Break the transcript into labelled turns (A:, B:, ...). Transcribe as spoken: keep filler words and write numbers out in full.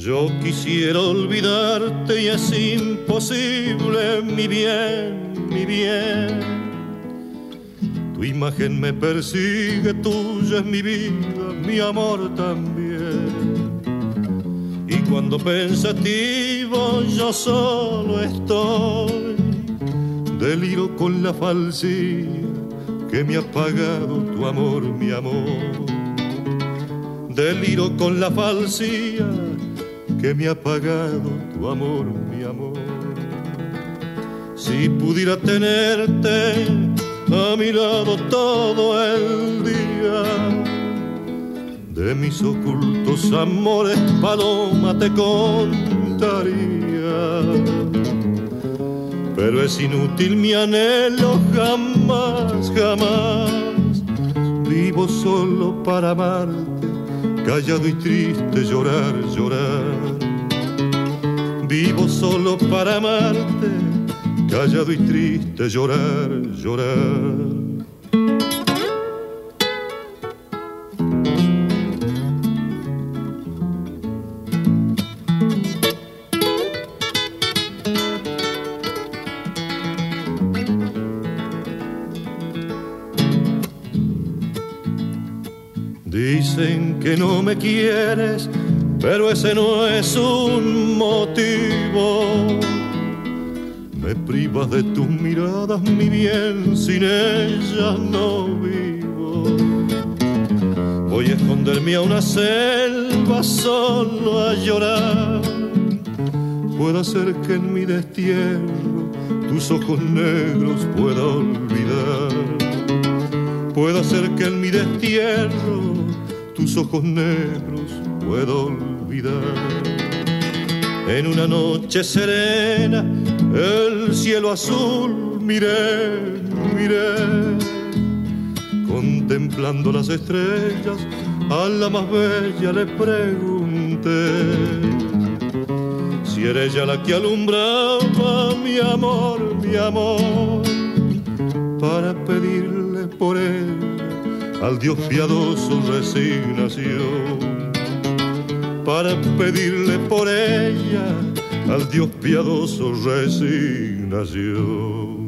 A: Yo quisiera olvidarte y es imposible, mi bien, mi bien. Tu imagen me persigue, tuya es mi vida, mi amor también. Y cuando pensativo yo solo estoy, deliro con la falsía que me ha pagado tu amor, mi amor. Deliro con la falsía que me ha pagado tu amor, mi amor. Si pudiera tenerte a mi lado todo el día, de mis ocultos amores, paloma, te contaría. Pero es inútil mi anhelo, jamás, jamás. Vivo solo para amarte, callado y triste, llorar, llorar. Vivo solo para amarte, callado y triste, llorar, llorar. Dicen que no me quieres, pero ese no es un motivo. Me privas de tus miradas, mi bien, sin ellas no vivo. Voy a esconderme a una selva solo a llorar. Puedo hacer que en mi destierro tus ojos negros pueda olvidar. Puedo hacer que en mi destierro tus ojos negros pueda olvidar. En una noche serena el cielo azul miré, miré, contemplando las estrellas, a la más bella le pregunté si era ella la que alumbraba mi amor, mi amor, para pedirle por él al Dios piadoso resignación, para pedirle por ella al Dios piadoso resignación.